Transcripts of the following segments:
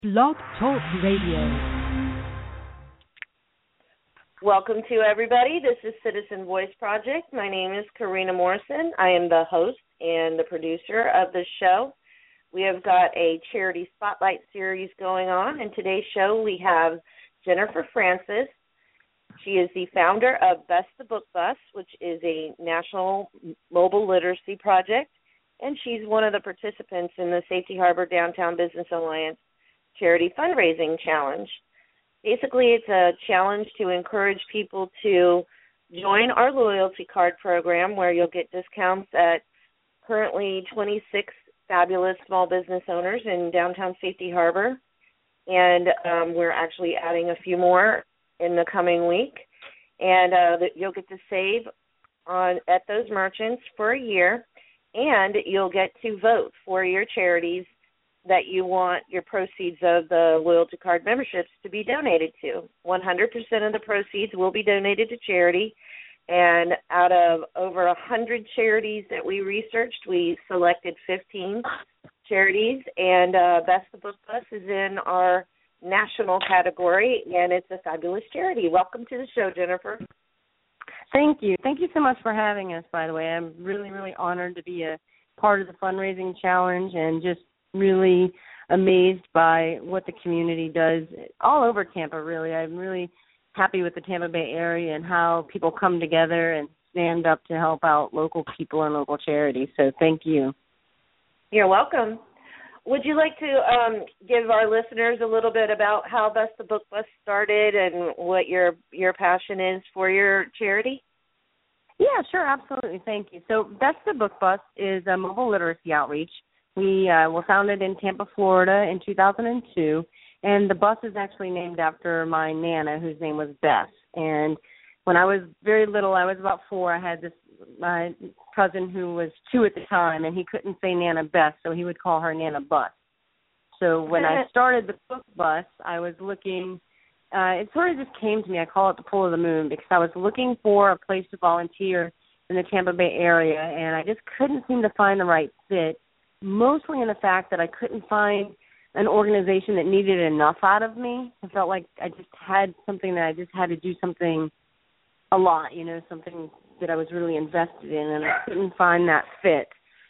Blog Talk Radio. Welcome to everybody. This is Citizen Voice Project. My name is Karina Morrison. I am the host and the producer of the show. We have got a charity spotlight series going on. In today's show, we have Jennifer Francis. She is the founder of Best the Book Bus, which is a national mobile literacy project, and she's one of the participants in the Safety Harbor Downtown Business Alliance Charity Fundraising Challenge. Basically, it's a challenge to encourage people to join our loyalty card program where you'll get discounts at currently 26 fabulous small business owners in downtown Safety Harbor. And we're actually adding a few more in the coming week. And you'll get to save at those merchants for a year, and you'll get to vote for your charities that you want your proceeds of the loyalty card memberships to be donated to. 100% of the proceeds will be donated to charity, and out of over 100 charities that we researched, we selected 15 charities, and Best the Book Bus is in our national category, and it's a fabulous charity. Welcome to the show, Jennifer. Thank you. Thank you so much for having us, by the way. I'm really, really honored to be a part of the fundraising challenge and just really amazed by what the community does all over Tampa, really. I'm really happy with the Tampa Bay area and how people come together and stand up to help out local people and local charities. So thank you. You're welcome. Would you like to give our listeners a little bit about how Best the Book Bus started and what your passion is for your charity? Yeah, sure, absolutely. Thank you. So Best the Book Bus is a mobile literacy outreach. We were founded in Tampa, Florida in 2002, and the bus is actually named after my Nana, whose name was Bess. And when I was very little, I was about 4, I had my cousin who was 2 at the time, and he couldn't say Nana Bess, so he would call her Nana Bus. So when I started the book bus, I was looking, it sort of just came to me, I call it the pull of the moon, because I was looking for a place to volunteer in the Tampa Bay area, and I just couldn't seem to find the right fit, mostly in the fact that I couldn't find an organization that needed enough out of me. I felt like I just had something that I just had to do something a lot, something that I was really invested in, and I couldn't find that fit.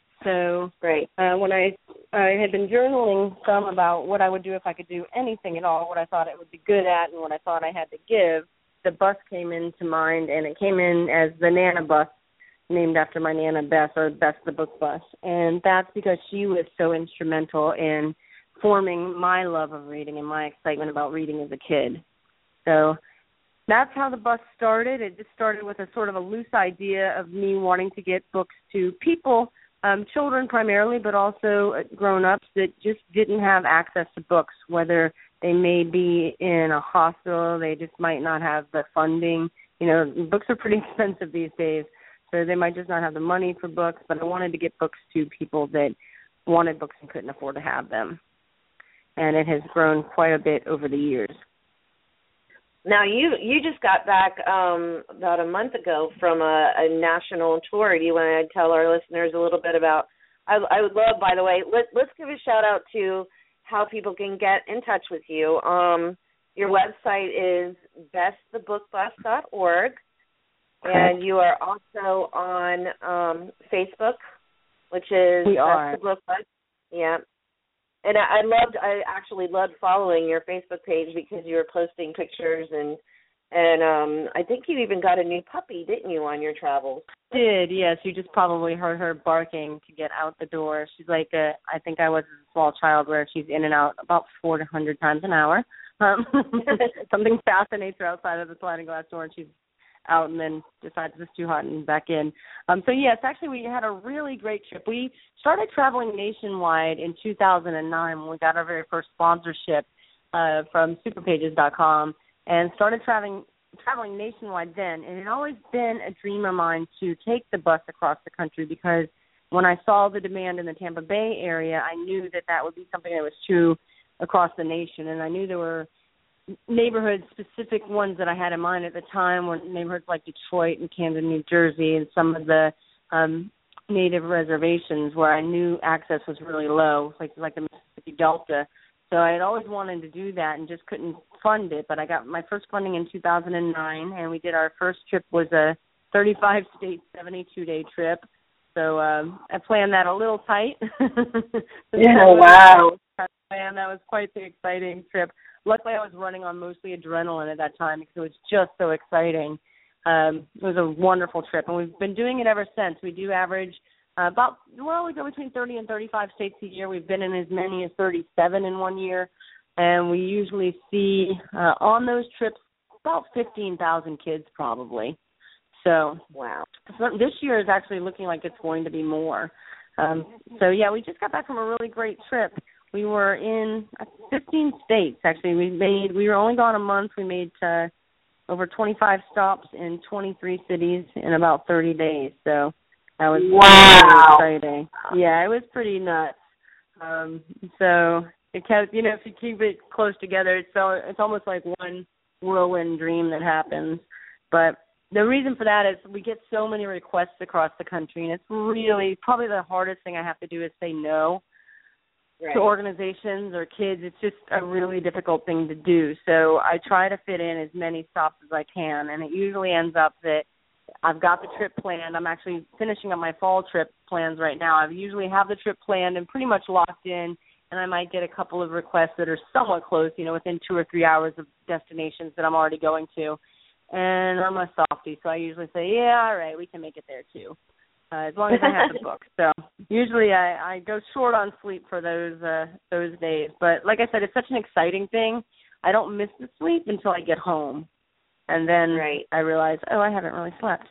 So when I had been journaling some about what I would do if I could do anything at all, what I thought I would be good at and what I thought I had to give, the bus came into mind, and it came in as the Nana Bus, named after my Nana Bess, or Best the Book Bus. And that's because she was so instrumental in forming my love of reading and my excitement about reading as a kid. So that's how the bus started. It just started with a sort of a loose idea of me wanting to get books to people, children primarily, but also grown-ups that just didn't have access to books, whether they may be in a hospital, they just might not have the funding. Books are pretty expensive these days. So they might just not have the money for books, but I wanted to get books to people that wanted books and couldn't afford to have them. And it has grown quite a bit over the years. Now, you just got back about a month ago from a national tour. Do you want to tell our listeners a little bit about, I would love, by the way, let's give a shout-out to how people can get in touch with you. Your website is bestthebookbus.org. And you are also on Facebook, which is Best the Book Bus. Yeah. And I actually loved following your Facebook page because you were posting pictures and I think you even got a new puppy, didn't you, on your travels? Did, yes. You just probably heard her barking to get out the door. She's like I think I was a small child where she's in and out about 400 times an hour. Something fascinates her outside of the sliding glass door, and she's out and then decides it's too hot and back in. So, yes, actually we had a really great trip. We started traveling nationwide in 2009 when we got our very first sponsorship from superpages.com and started traveling nationwide then. And it had always been a dream of mine to take the bus across the country because when I saw the demand in the Tampa Bay area, I knew that would be something that was true across the nation. And I knew there were neighborhood-specific ones that I had in mind at the time were neighborhoods like Detroit and Camden, New Jersey, and some of the native reservations where I knew access was really low, like the Mississippi Delta. So I had always wanted to do that and just couldn't fund it. But I got my first funding in 2009, and we did our first trip was a 35-state, 72-day trip. So I planned that a little tight. Yeah, wow. And that was quite the exciting trip. Luckily, I was running on mostly adrenaline at that time because it was just so exciting. It was a wonderful trip, and we've been doing it ever since. We do average we go between 30 and 35 states a year. We've been in as many as 37 in 1 year, and we usually see on those trips about 15,000 kids probably. So wow. This year is actually looking like it's going to be more. We just got back from a really great trip. We were in 15 states, actually. We were only gone a month. We made over 25 stops in 23 cities in about 30 days. So that was really exciting. Yeah, it was pretty nuts. So it kept, if you keep it close together, it's almost like one whirlwind dream that happens. But the reason for that is we get so many requests across the country, and it's really probably the hardest thing I have to do is say no to organizations or kids. It's just a really difficult thing to do. So I try to fit in as many stops as I can, and it usually ends up that I've got the trip planned. I'm actually finishing up my fall trip plans right now. I usually have the trip planned and pretty much locked in, and I might get a couple of requests that are somewhat close, within 2 or 3 hours of destinations that I'm already going to. And I'm a softie, so I usually say, yeah, all right, we can make it there too, as long as I have the book. So usually I go short on sleep for those days. But like I said, it's such an exciting thing. I don't miss the sleep until I get home. And then I realize, I haven't really slept.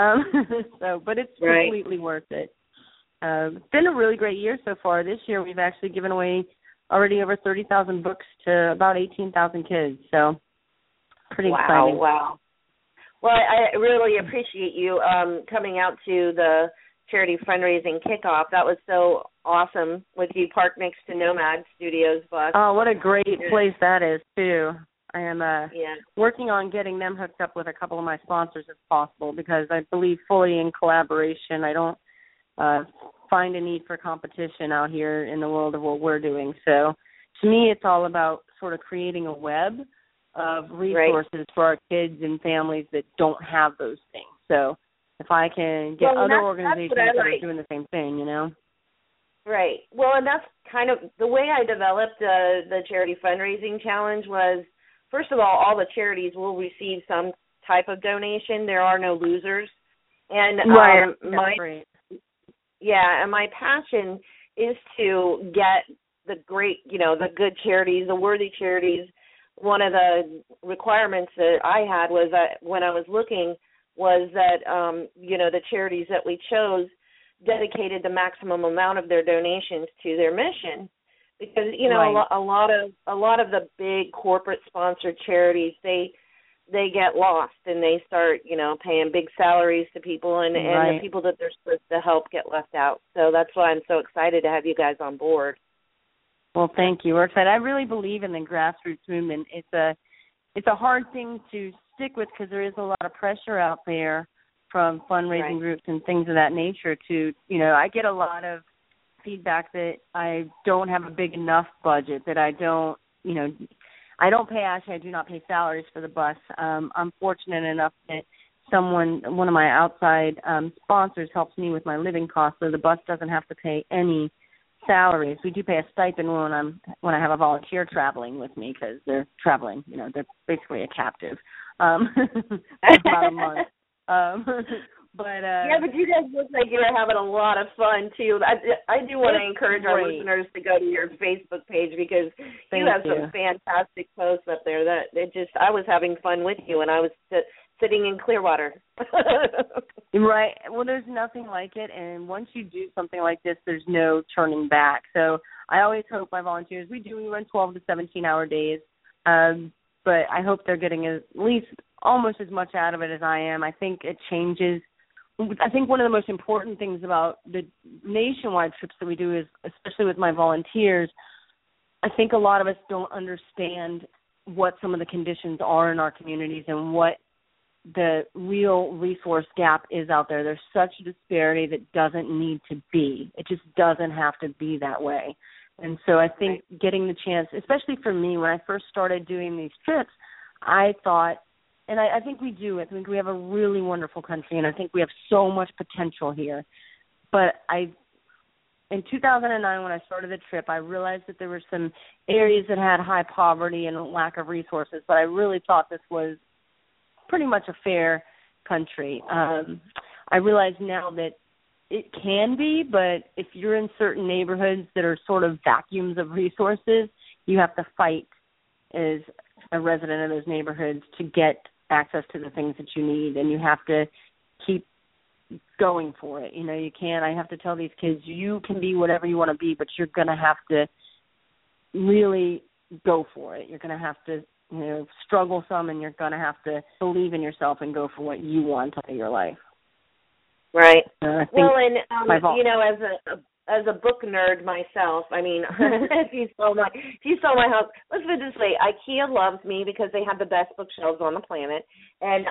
But it's completely worth it. It's been a really great year so far. This year we've actually given away already over 30,000 books to about 18,000 kids. So pretty exciting. Wow. Well, I really appreciate you coming out to the charity fundraising kickoff. That was so awesome with you parked next to Nomad Studios bus. Oh, what a great place that is, too. I am working on getting them hooked up with a couple of my sponsors if possible, because I believe fully in collaboration. I don't find a need for competition out here in the world of what we're doing. So to me, it's all about sort of creating a web of resources for our kids and families that don't have those things. So if I can get other organizations that are doing the same thing, Right. Well, and that's kind of the way I developed the Charity Fundraising Challenge was, first of all the charities will receive some type of donation. There are no losers. And and my passion is to get the great, the good charities, the worthy charities. One of the requirements that I had was that when I was looking was that, the charities that we chose dedicated the maximum amount of their donations to their mission. Because, a lot of the big corporate sponsored charities, they get lost and they start, paying big salaries to people and the people that they're supposed to help get left out. So that's why I'm so excited to have you guys on board. Well, thank you. We're excited. I really believe in the grassroots movement. It's a hard thing to stick with because there is a lot of pressure out there from fundraising groups and things of that nature to, I get a lot of feedback that I don't have a big enough budget, that I don't I do not pay salaries for the bus. I'm fortunate enough that one of my outside sponsors helps me with my living costs, so the bus doesn't have to pay any salaries. We do pay a stipend when I have a volunteer traveling with me because they're traveling. They're basically a captive. About a month. But you guys look like you're having a lot of fun too. I do want to encourage our listeners to go to your Facebook page because you have some fantastic posts up there. I was having fun with you, and I was sitting in Clearwater. Right. Well, there's nothing like it, and once you do something like this, there's no turning back. So I always hope my volunteers, we run 12 to 17-hour days, but I hope they're getting at least almost as much out of it as I am. I think it changes. I think one of the most important things about the nationwide trips that we do is, especially with my volunteers, I think a lot of us don't understand what some of the conditions are in our communities and what the real resource gap is out there. There's such a disparity that doesn't need to be. It just doesn't have to be that way. And so I think getting the chance, especially for me, when I first started doing these trips, I thought, and I think we do, I think we have a really wonderful country, and I think we have so much potential here. But in 2009, when I started the trip, I realized that there were some areas that had high poverty and lack of resources, but I really thought this was pretty much a fair country. I realize now that it can be, but if you're in certain neighborhoods that are sort of vacuums of resources, you have to fight as a resident of those neighborhoods to get access to the things that you need, and you have to keep going for it. You can't, I have to tell these kids, you can be whatever you want to be, but you're going to have to really go for it. You're going to have to, struggle some, and you're going to have to believe in yourself and go for what you want out of your life. Right. I think well, and as a book nerd myself, I mean, if you saw my house, let's put it this way: IKEA loves me because they have the best bookshelves on the planet, and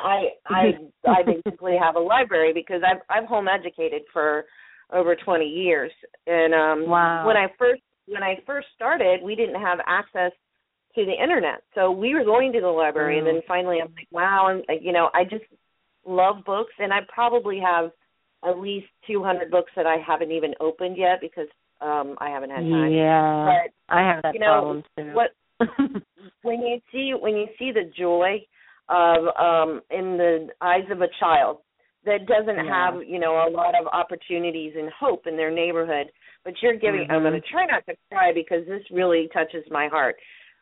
I basically have a library because I've home educated for over 20 years, and wow. When I first started, we didn't have access to the internet, so we were going to the library, and then finally I'm like, wow, and I just love books, and I probably have at least 200 books that I haven't even opened yet because I haven't had time. Yeah, but, I have that problem too. When you see the joy of in the eyes of a child that doesn't have a lot of opportunities and hope in their neighborhood, but you're giving. I'm going to try not to cry because this really touches my heart.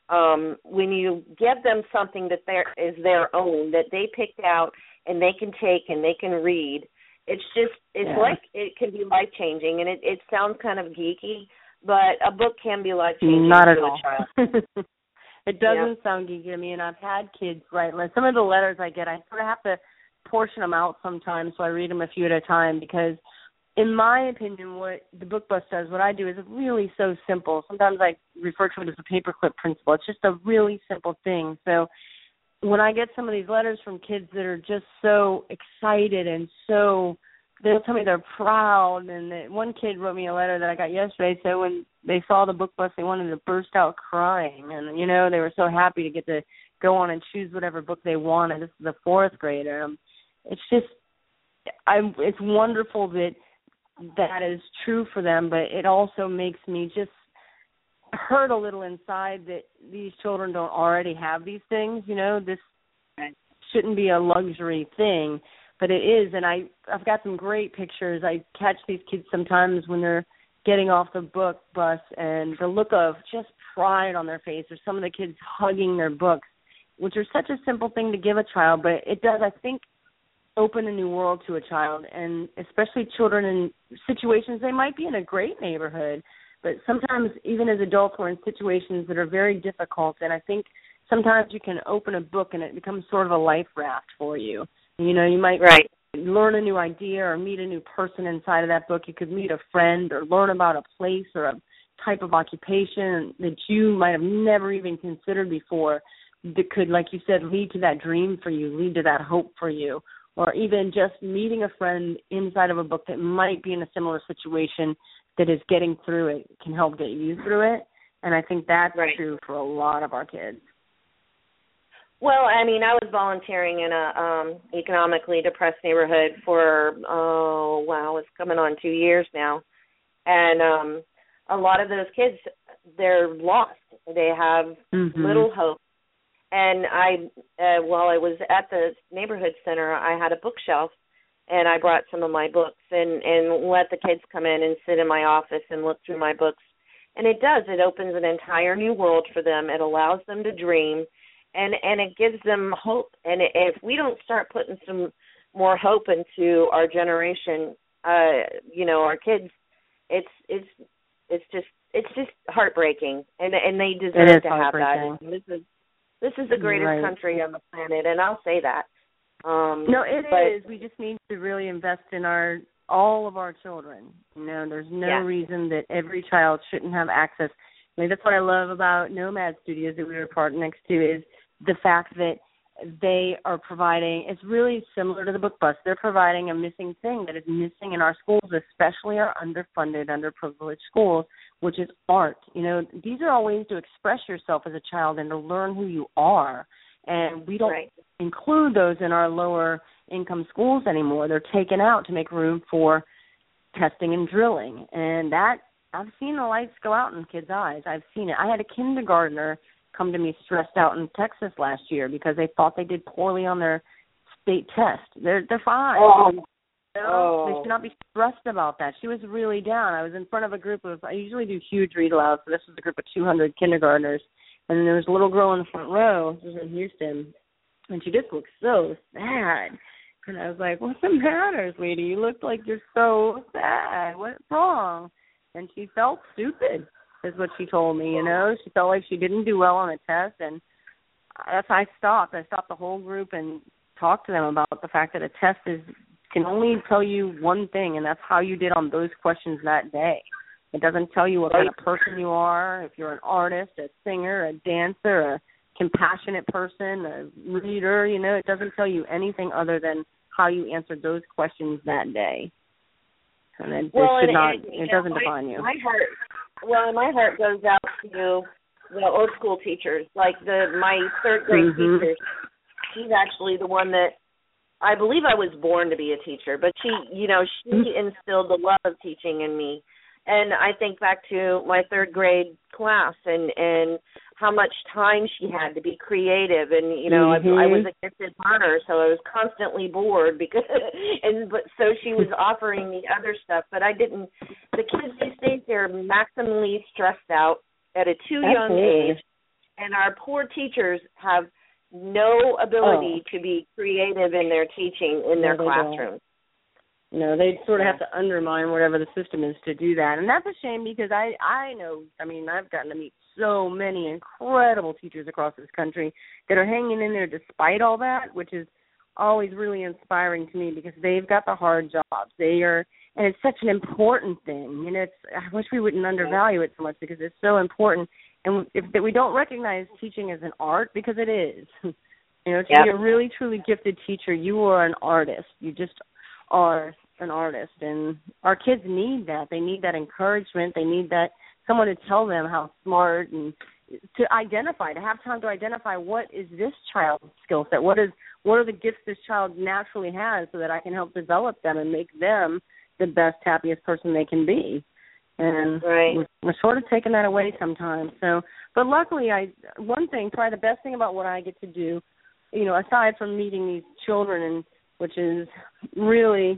When you give them something that is their own, that they picked out and they can take and they can read. It's like it can be life-changing, and it sounds kind of geeky, but a book can be life-changing Not at to all. a child. It doesn't sound geeky to me, and I've had kids write. Like some of the letters I get, I sort of have to portion them out sometimes, so I read them a few at a time because, in my opinion, what the Book Bus does, what I do, is really so simple. Sometimes I refer to it as the paperclip principle. It's just a really simple thing. So when I get some of these letters from kids that are just so excited and so, they'll tell me they're proud. And one kid wrote me a letter that I got yesterday. So when they saw the book bus, they wanted to burst out crying. And, they were so happy to get to go on and choose whatever book they wanted. This is a fourth grader. It's just, it's wonderful that is true for them, but it also makes me just hurt a little inside that these children don't already have these things. This shouldn't be a luxury thing, but it is. And I've got some great pictures. I catch these kids sometimes when they're getting off the book bus, and the look of just pride on their face, or some of the kids hugging their books, which are such a simple thing to give a child, but it does, I think, open a new world to a child, and especially children in situations, they might be in a great neighborhood, but sometimes even as adults we're in situations that are very difficult, and I think sometimes you can open a book and it becomes sort of a life raft for you. You might learn a new idea or meet a new person inside of that book. You could meet a friend or learn about a place or a type of occupation that you might have never even considered before that could, like you said, lead to that dream for you, lead to that hope for you, or even just meeting a friend inside of a book that might be in a similar situation that is getting through it can help get you through it. And I think that's true for a lot of our kids. Well, I mean, I was volunteering in a economically depressed neighborhood for, it's coming on 2 years now. And a lot of those kids, they're lost. They have little hope. And while I was at the neighborhood center, I had a bookshelf, and I brought some of my books and let the kids come in and sit in my office and look through my books. And it does. It opens an entire new world for them. It allows them to dream, and it gives them hope. And if we don't start putting some more hope into our generation, our kids, it's just heartbreaking, and they deserve to have that. This is the greatest country on the planet, and I'll say that. It is. We just need to really invest in all of our children. There's no reason that every child shouldn't have access. That's what I love about Nomad Studios that we were part next to, is the fact that they are providing, it's really similar to the Book Bus. They're providing a missing thing that is missing in our schools, especially our underfunded, underprivileged schools, which is art. You know, these are all ways to express yourself as a child and to learn who you are. And we don't include those in our lower income schools anymore. They're taken out to make room for testing and drilling. And that, I've seen the lights go out in kids' eyes. I've seen it. I had a kindergartner come to me stressed out in Texas last year because they thought they did poorly on their state test. They're 5. They should not be stressed about that. She was really down. I was in front of a group of, I usually do huge read alouds, so this was a group of 200 kindergartners. And then there was a little girl in the front row. This was in Houston. And she just looked so sad. And I was like, what's the matter, sweetie? You look like you're so sad. What's wrong? And she felt stupid, is what she told me, you know. She felt like she didn't do well on a test. And that's how I stopped. I stopped the whole group and talked to them about the fact that a test can only tell you one thing, and that's how you did on those questions that day. It doesn't tell you what kind of person you are, if you're an artist, a singer, a dancer, a compassionate person, a reader, you know. It doesn't tell you anything other than how you answered those questions that day. And it doesn't define you. My heart goes out to the old school teachers, like my third grade teacher. She's actually the one that, I believe I was born to be a teacher, but she instilled the love of teaching in me. And I think back to my third grade class and how much time she had to be creative. And, you know, I was a gifted learner, so I was constantly bored but so she was offering me other stuff. But the kids these days, they're maximally stressed out at a too young age. And our poor teachers have no ability to be creative in their teaching in their classrooms. No, they sort of have to undermine whatever the system is to do that. And that's a shame because I know, I mean, I've gotten to meet so many incredible teachers across this country that are hanging in there despite all that, which is always really inspiring to me because they've got the hard jobs. And it's such an important thing. And I wish we wouldn't undervalue it so much because it's so important. And that we don't recognize teaching as an art because it is. You know, to be a really, truly gifted teacher, you are an artist. You just are an artist. And our kids need that. They need that encouragement. They need that someone to tell them how smart and to have time to identify what is this child's skill set. What are the gifts this child naturally has so that I can help develop them and make them the best, happiest person they can be. And we're sort of taking that away sometimes. So, but luckily, probably the best thing about what I get to do, you know, aside from meeting these children, and which is really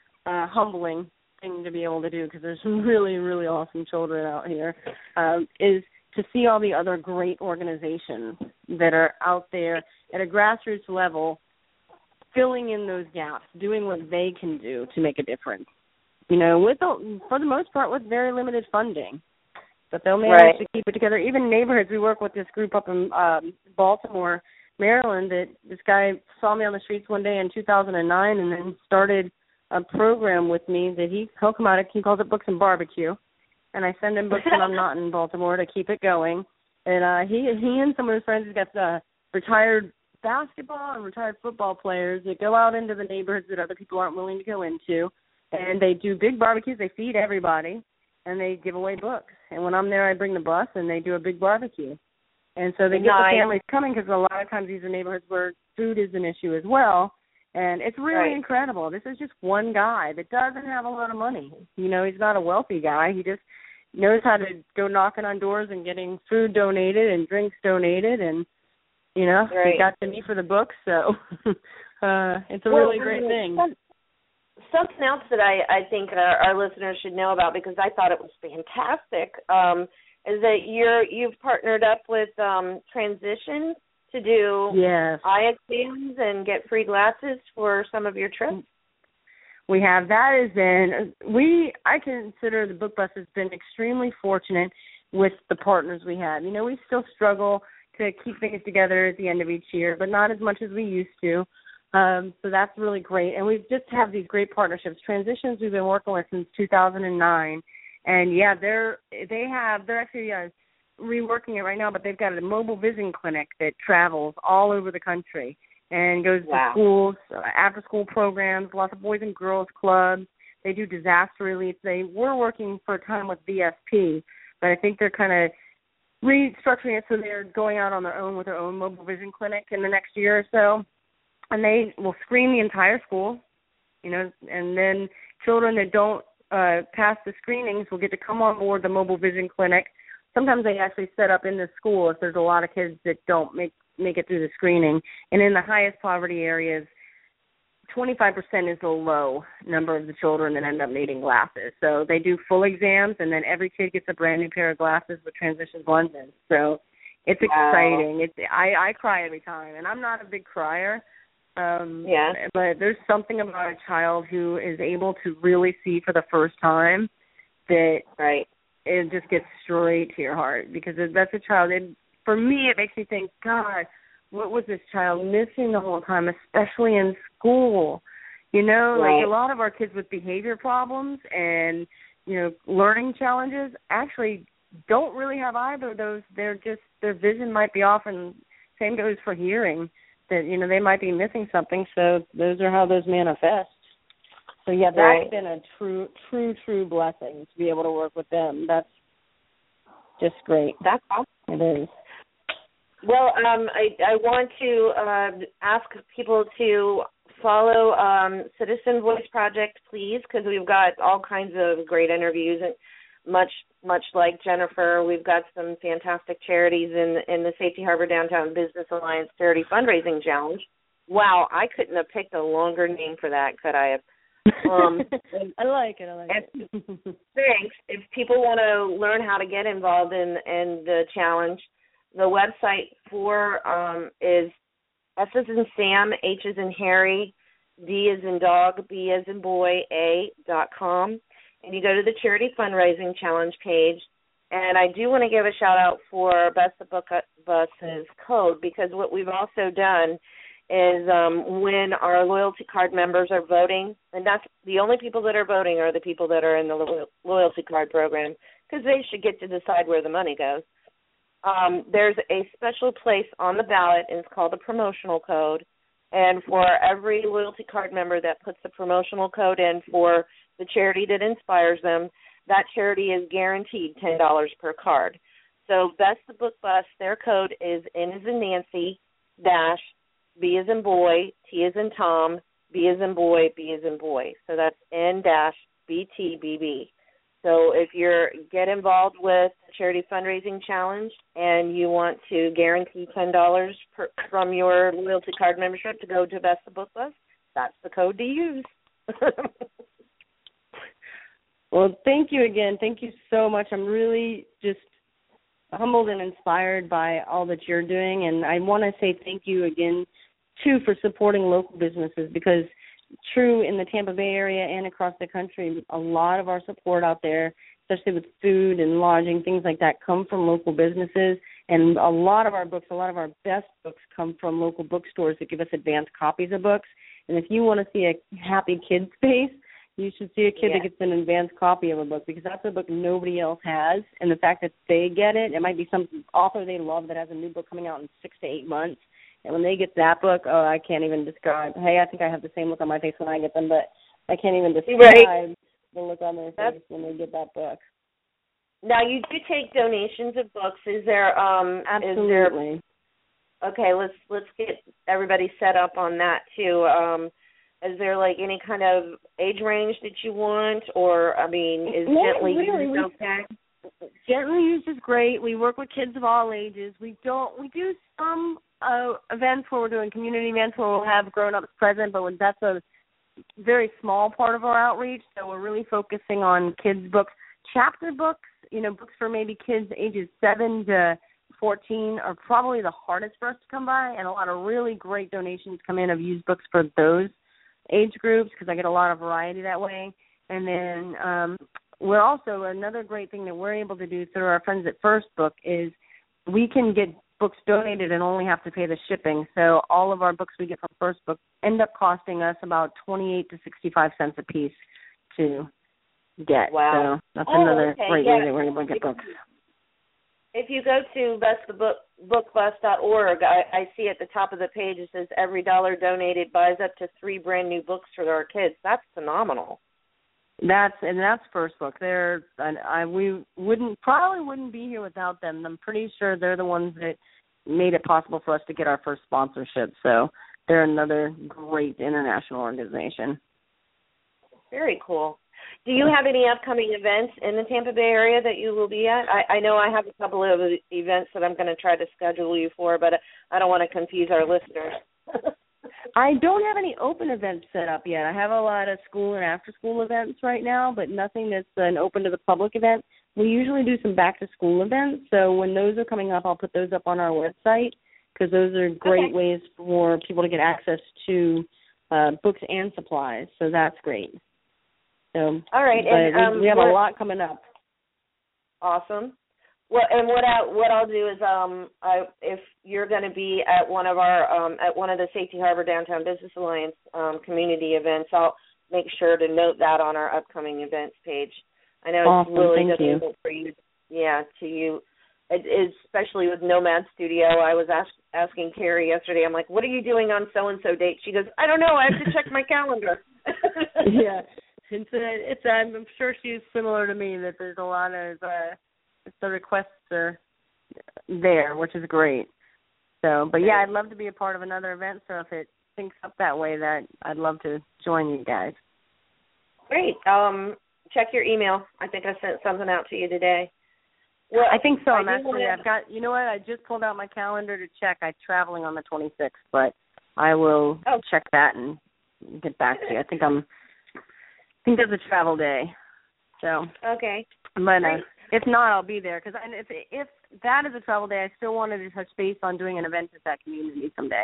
humbling thing to be able to do because there's some really, really awesome children out here, is to see all the other great organizations that are out there at a grassroots level filling in those gaps, doing what they can do to make a difference. You know, for the most part, with very limited funding. But they'll manage to keep it together. Even neighborhoods, we work with this group up in Baltimore, Maryland, that this guy saw me on the streets one day in 2009 and then started a program with me that he'll come out, he calls it Books and Barbecue. And I send him books when I'm not in Baltimore to keep it going. And he and some of his friends have got retired basketball and retired football players that go out into the neighborhoods that other people aren't willing to go into. And they do big barbecues. They feed everybody, and they give away books. And when I'm there, I bring the bus, and they do a big barbecue. And so they get the families coming because a lot of times these are neighborhoods where food is an issue as well. And it's really incredible. This is just one guy that doesn't have a lot of money. You know, he's not a wealthy guy. He just knows how to go knocking on doors and getting food donated and drinks donated. And, you know, he got to me for the books. So it's a really great thing. Something else that I think our listeners should know about, because I thought it was fantastic, is that you've partnered up with Transitions to do eye exams and get free glasses for some of your trips. We have. I consider the Book Bus has been extremely fortunate with the partners we have. You know, we still struggle to keep things together at the end of each year, but not as much as we used to. So that's really great. And we just have these great partnerships. Transitions we've been working with since 2009. And, they're actually reworking it right now, but they've got a mobile vision clinic that travels all over the country and goes to schools, after-school programs, lots of boys and girls clubs. They do disaster relief. They were working for a time with VSP, but I think they're kind of restructuring it so they're going out on their own with their own mobile vision clinic in the next year or so, and they will screen the entire school, and then children that don't pass the screenings will get to come on board the mobile vision clinic. Sometimes they actually set up in the school if there's a lot of kids that don't make it through the screening. And in the highest poverty areas, 25% is the low number of the children that end up needing glasses. So they do full exams, and then every kid gets a brand new pair of glasses with transition lenses. So it's exciting. I cry every time, and I'm not a big crier. But there's something about a child who is able to really see for the first time that it just gets straight to your heart, because that's a child. For me, it makes me think, God, what was this child missing the whole time, especially in school? Like a lot of our kids with behavior problems and, learning challenges actually don't really have either of those. Their vision might be off, and same goes for hearing, that, they might be missing something. So those are how those manifest. So, that's been a true blessing to be able to work with them. That's just great. That's awesome. It is. Well, I want to ask people to follow Citizen Voice Project, please, because we've got all kinds of great interviews, and much like Jennifer, we've got some fantastic charities in the Safety Harbor Downtown Business Alliance Charity Fundraising Challenge. Wow, I couldn't have picked a longer name for that, could I have? I like it. Thanks. If people want to learn how to get involved in the challenge, the website for is S as in Sam, H as in Harry, D as in dog, B as in boy, A.com. And you go to the Charity Fundraising Challenge page. And I do want to give a shout-out for Best of Book Bus's code, because what we've also done is when our loyalty card members are voting, and that's the only people that are voting are the people that are in the loyalty card program, because they should get to decide where the money goes. There's a special place on the ballot, and it's called the promotional code. And for every loyalty card member that puts the promotional code in for the charity that inspires them, that charity is guaranteed $10 per card. So Best of Book Bus, their code is N as in Nancy, dash, B as in boy, T as in Tom, B as in boy, B as in boy. So that's N-BTBB. So if you're get involved with the Charity Fundraising Challenge and you want to guarantee $10 from your loyalty card membership to go to Best of Book Bus, that's the code to use. Well, thank you again. Thank you so much. I'm really just humbled and inspired by all that you're doing, and I want to say thank you again, too, for supporting local businesses, because true in the Tampa Bay area and across the country, a lot of our support out there, especially with food and lodging, things like that, come from local businesses. And a lot of our books, a lot of our best books come from local bookstores that give us advanced copies of books. And if you want to see a happy kid space, you should see a kid that gets an advanced copy of a book, because that's a book nobody else has. And the fact that they get it, it might be some author they love that has a new book coming out in 6 to 8 months. And when they get that book, oh, I can't even describe. Hey, I think I have the same look on my face when I get them, but I can't even describe the look on their face when they get that book. Now, you do take donations of books. Is there absolutely. Okay, let's get everybody set up on that too. Is there like any kind of age range that you want, or is gently used okay? Gently used is great. We work with kids of all ages. We do some events where we're doing community events where we'll have grown-ups present, but that's a very small part of our outreach. So we're really focusing on kids' books, chapter books. Books for maybe kids ages 7 to 14 are probably the hardest for us to come by, and a lot of really great donations come in of used books for those age groups, because I get a lot of variety that way. And then we're also, another great thing that we're able to do through our friends at First Book is we can get books donated and only have to pay the shipping. So all of our books we get from First Book end up costing us about 28 to 65 cents a piece to get. Wow. So that's another great way that we're able to get books. If you go to bestofbookbus.org, I see at the top of the page it says every dollar donated buys up to 3 brand new books for our kids. That's phenomenal. That's First Book. We probably wouldn't be here without them. I'm pretty sure they're the ones that made it possible for us to get our first sponsorship. So they're another great international organization. Very cool. Do you have any upcoming events in the Tampa Bay area that you will be at? I know I have a couple of events that I'm going to try to schedule you for, but I don't want to confuse our listeners. I don't have any open events set up yet. I have a lot of school and after-school events right now, but nothing that's an open to the public event. We usually do some back-to-school events, so when those are coming up, I'll put those up on our website because those are great ways for people to get access to books and supplies, so that's great. So, all right, and we have a lot coming up. Awesome. Well, and what I'll do is if you're going to be at one of the Safety Harbor Downtown Business Alliance community events, I'll make sure to note that on our upcoming events page. I know it's really difficult for you, especially with Nomad Studio. I was asking Carrie yesterday. I'm like, "What are you doing on so and so date?" She goes, "I don't know. I have to check my calendar." Yeah. I'm sure she's similar to me, that there's a lot of the requests are there, which is great. So, but yeah, I'd love to be a part of another event. So if it syncs up that way, that I'd love to join you guys. Great. Check your email. I think I sent something out to you today. Well, I think so. I've got. You know what? I just pulled out my calendar to check. I'm traveling on the 26th, but I will check that and get back to you. I think there's a travel day. So okay. But if not, I'll be there because if that is a travel day, I still wanted to touch base on doing an event at that community someday.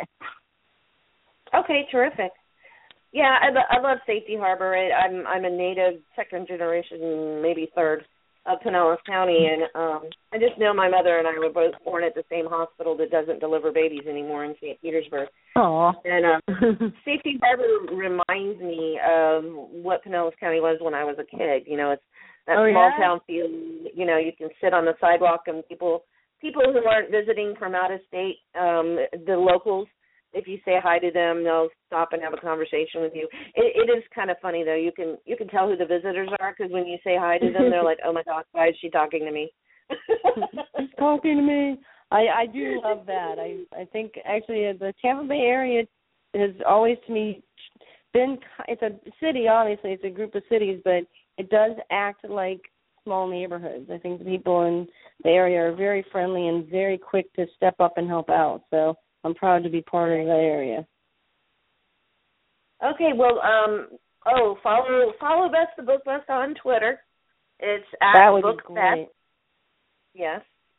Okay, terrific. Yeah, I love Safety Harbor. I'm a native, second generation, maybe third, of Pinellas County, and I just know my mother and I were both born at the same hospital that doesn't deliver babies anymore in St. Petersburg. Aww. And Safety Harbor reminds me of what Pinellas County was when I was a kid. You know, it's that small town feel. You know, you can sit on the sidewalk and people who aren't visiting from out of state, the locals, if you say hi to them, they'll stop and have a conversation with you. It is kind of funny, though. You can tell who the visitors are because when you say hi to them, they're like, "Oh my gosh, why is she talking to me?" She's talking to me. I do love that. I think actually the Tampa Bay area has always to me been. It's a city, obviously. It's a group of cities, but it does act like small neighborhoods. I think the people in the area are very friendly and very quick to step up and help out. So I'm proud to be part of that area. Okay, well, follow Best the Book Bust on Twitter. It's at BookBest. Yes,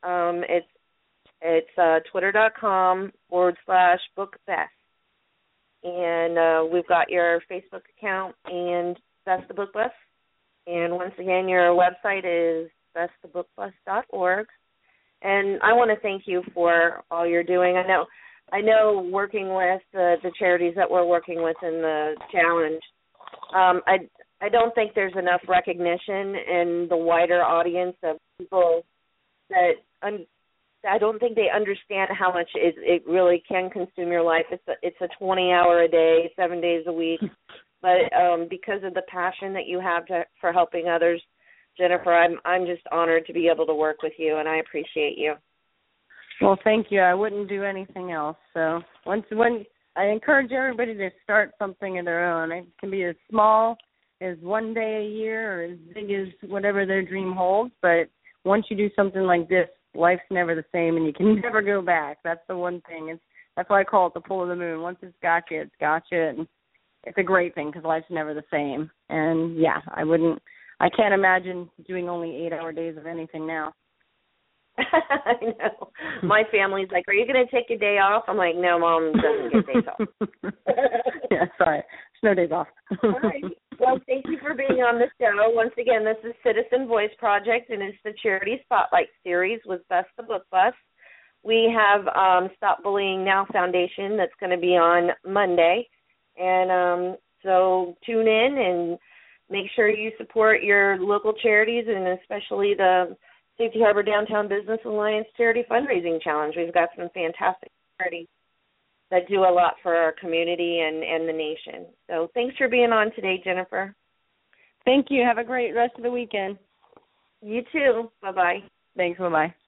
it's twitter.com/BookBest, and we've got your Facebook account and Best the Book Bust. And once again, your website is bestthebookbust.org. And I want to thank you for all you're doing. I know working with the charities that we're working with in the challenge, I don't think there's enough recognition in the wider audience of people that I don't think they understand how much it really can consume your life. It's a 20-hour a day, 7 days a week. But because of the passion that you have for helping others, Jennifer, I'm just honored to be able to work with you, and I appreciate you. Well, thank you. I wouldn't do anything else. So when I encourage everybody to start something of their own. It can be as small as one day a year or as big as whatever their dream holds. But once you do something like this, life's never the same, and you can never go back. That's the one thing. That's why I call it the pull of the moon. Once it's got you, and it's a great thing because life's never the same. And yeah, I can't imagine doing only 8-hour days of anything now. I know. My family's like, "Are you going to take a day off?" I'm like, "No, Mom doesn't get days off." Yeah, sorry. There's no days off. All right. Well, thank you for being on the show. Once again, this is Citizen Voice Project, and it's the Charity Spotlight Series with Best the Book Bust. We have Stop Bullying Now Foundation that's going to be on Monday. And so tune in and make sure you support your local charities, and especially the Safety Harbor Downtown Business Alliance Charity Fundraising Challenge. We've got some fantastic charities that do a lot for our community and the nation. So thanks for being on today, Jennifer. Thank you. Have a great rest of the weekend. You too. Bye-bye. Thanks. Bye-bye.